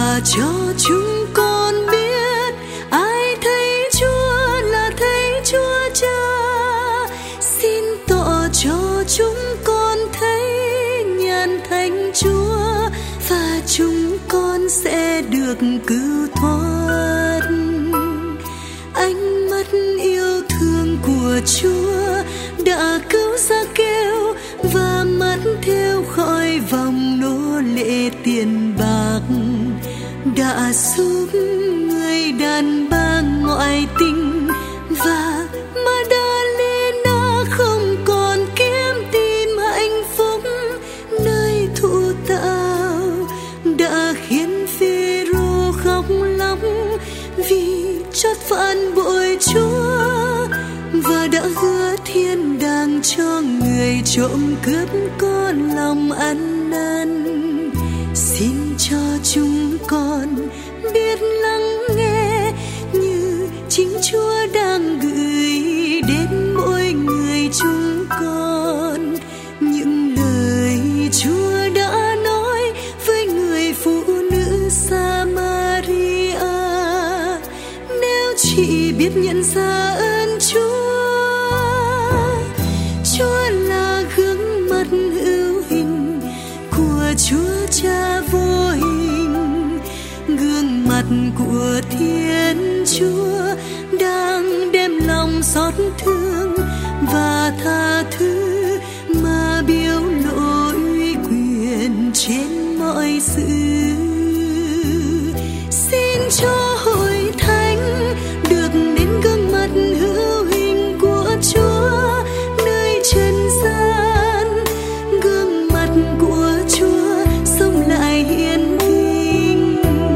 và cho chúng con biết ai thấy Chúa là thấy Chúa Cha. Xin tỏ cho chúng con thấy nhàn thánh Chúa và chúng con sẽ được cứu thoát. Ánh mắt yêu thương của Chúa đã cứu Giăng-kêu và mắt theo khỏi vòng nô lệ tiền bạc, đã giúp người đàn bà ngoại tình và Madalena không còn kiếm tìm hạnh phúc nơi thụ tạo, đã khiến Phêrô khóc lóc vì chót phản bội Chúa và đã hứa thiên đàng cho người trộm cướp con lòng ăn năn. Xin cho chúng con biết lắng nghe như chính Chúa đang gửi đến mỗi người chúng con những lời Chúa đã nói với người phụ nữ Sa-ma-ri-a. Nếu chị biết nhận ra ơn Chúa là gương mặt hữu hình của Chúa Cha vô hình, gương mặt của Thiên Chúa đang đem lòng xót thương và tha thứ mà biểu lộ uy quyền trên mọi sự. Xin cho hội thánh được đến gương mặt hữu hình của Chúa nơi trần gian, gương mặt của Chúa sống lại hiển vinh.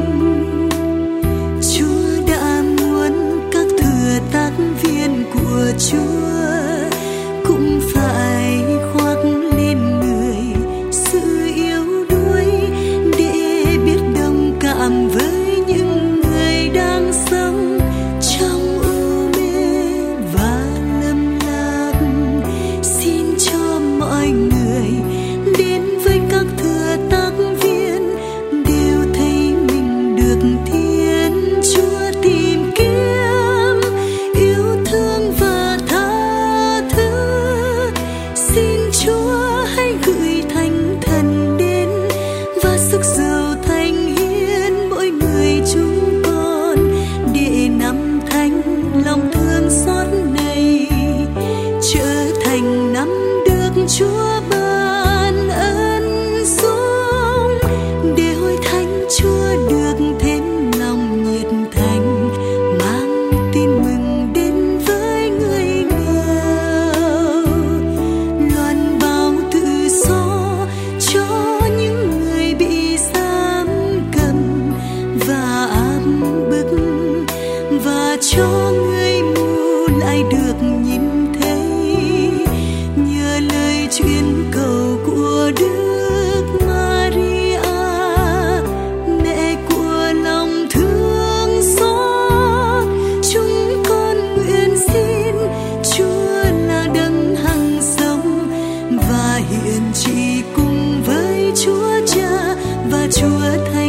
Chúa đã muốn các thừa tác viên của Chúa cũng phải khoác lên người sự yếu đuối để biết đồng cảm với những người đang sống trong u mê và lầm lạc. Xin cho mọi người đến với các thừa tác viên đều thấy mình được Thiên Chúa tìm kiếm, yêu thương và tha thứ. Xin Chúa hãy gửi Thánh Thần đến và sức giàu thánh hiến mỗi người chúng con để nắm thánh lòng thương xót này, trở thành nắm được Chúa ban ân xuống, để hội thánh Chúa được thêm lòng nhiệt thành, mang tin mừng đến với người nghèo, loan báo tự do cho những người bị giam cầm và áp bức, và cho người mù lại được nhìn thấy nhờ lời truyền cầu của Đức Maria, mẹ của lòng thương xót. Chúng con nguyện xin Chúa là đấng hằng sống và hiện trị cùng với Chúa Cha và Chúa Thánh